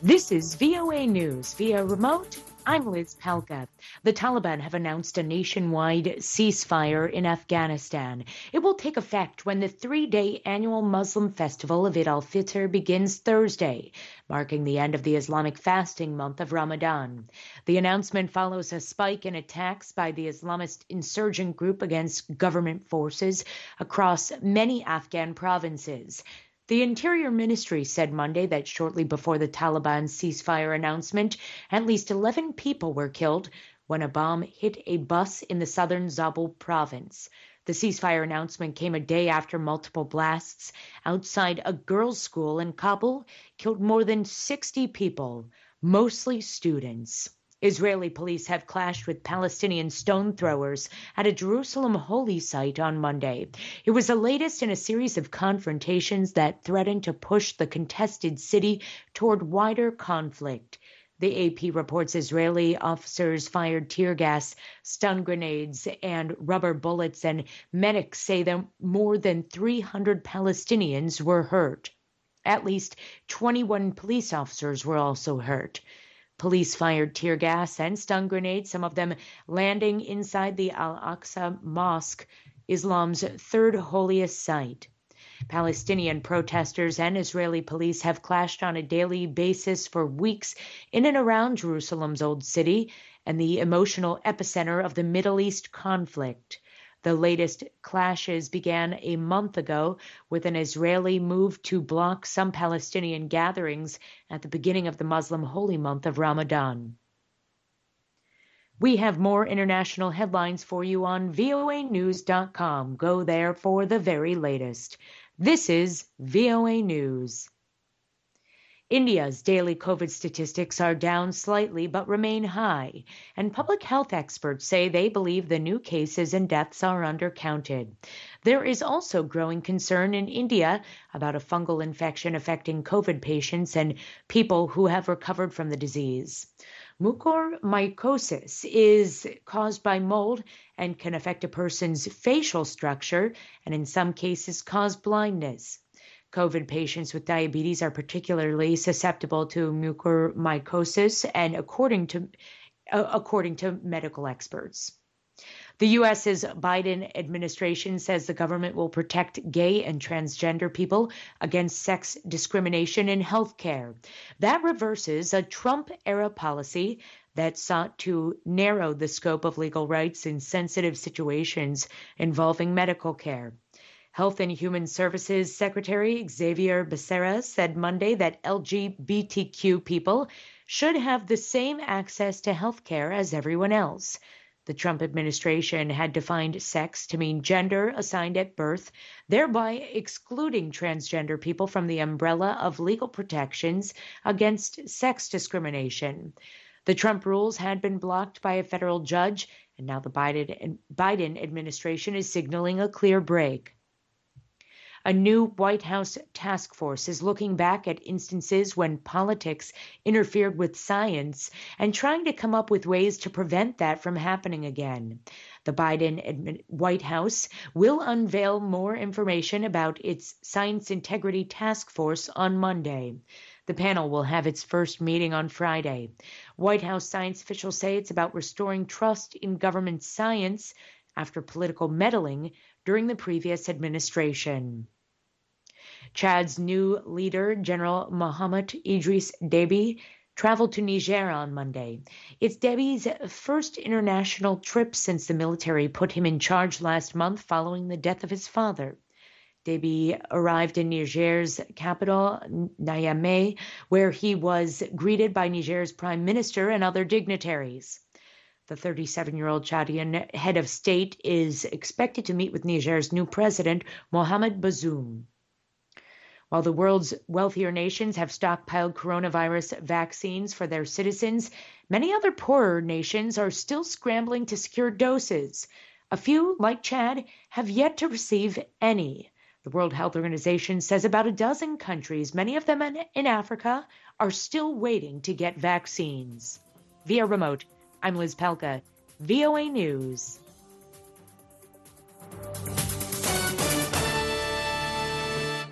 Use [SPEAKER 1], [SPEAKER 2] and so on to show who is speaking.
[SPEAKER 1] This is VOA News via remote. I'm Liz Pelka. The Taliban have announced a nationwide ceasefire in Afghanistan. It will take effect when the three-day annual Muslim festival of Eid al-Fitr begins Thursday, marking the end of the Islamic fasting month of Ramadan. The announcement follows a spike in attacks by the Islamist insurgent group against government forces across many Afghan provinces. The Interior Ministry said Monday that shortly before the Taliban's ceasefire announcement, at least 11 people were killed when a bomb hit a bus in the southern Zabul province. The ceasefire announcement came a day after multiple blasts outside a girls' school in Kabul killed more than 60 people, mostly students. Israeli police have clashed with Palestinian stone throwers at a Jerusalem holy site on Monday. It was the latest in a series of confrontations that threatened to push the contested city toward wider conflict. The AP reports Israeli officers fired tear gas, stun grenades, and rubber bullets, and medics say that more than 300 Palestinians were hurt. At least 21 police officers were also hurt. Police fired tear gas and stun grenades, some of them landing inside the Al-Aqsa Mosque, Islam's third holiest site. Palestinian protesters and Israeli police have clashed on a daily basis for weeks in and around Jerusalem's Old City and the emotional epicenter of the Middle East conflict. The latest clashes began a month ago with an Israeli move to block some Palestinian gatherings at the beginning of the Muslim holy month of Ramadan. We have more international headlines for you on voanews.com. Go there for the very latest. This is VOA News. India's daily COVID statistics are down slightly but remain high, and public health experts say they believe the new cases and deaths are undercounted. There is also growing concern in India about a fungal infection affecting COVID patients and people who have recovered from the disease. Mucormycosis is caused by mold and can affect a person's facial structure and in some cases cause blindness. COVID patients with diabetes are particularly susceptible to mucormycosis, and according to medical experts. The U.S.'s Biden administration says the government will protect gay and transgender people against sex discrimination in health care. That reverses a Trump-era policy that sought to narrow the scope of legal rights in sensitive situations involving medical care. Health and Human Services Secretary Xavier Becerra said Monday that LGBTQ people should have the same access to health care as everyone else. The Trump administration had defined sex to mean gender assigned at birth, thereby excluding transgender people from the umbrella of legal protections against sex discrimination. The Trump rules had been blocked by a federal judge, and now the Biden administration is signaling a clear break. A new White House task force is looking back at instances when politics interfered with science and trying to come up with ways to prevent that from happening again. The Biden White House will unveil more information about its Science Integrity Task Force on Monday. The panel will have its first meeting on Friday. White House science officials say it's about restoring trust in government science after political meddling during the previous administration. Chad's new leader, General Mohamed Idriss Déby, traveled to Niger on Monday. It's Déby's first international trip since the military put him in charge last month following the death of his father. Déby arrived in Niger's capital, Niamey, where he was greeted by Niger's prime minister and other dignitaries. The 37-year-old Chadian head of state is expected to meet with Niger's new president, Mohamed Bazoum. While the world's wealthier nations have stockpiled coronavirus vaccines for their citizens, many other poorer nations are still scrambling to secure doses. A few, like Chad, have yet to receive any. The World Health Organization says about a dozen countries, many of them in Africa, are still waiting to get vaccines. Via remote, I'm Liz Pelka, VOA News.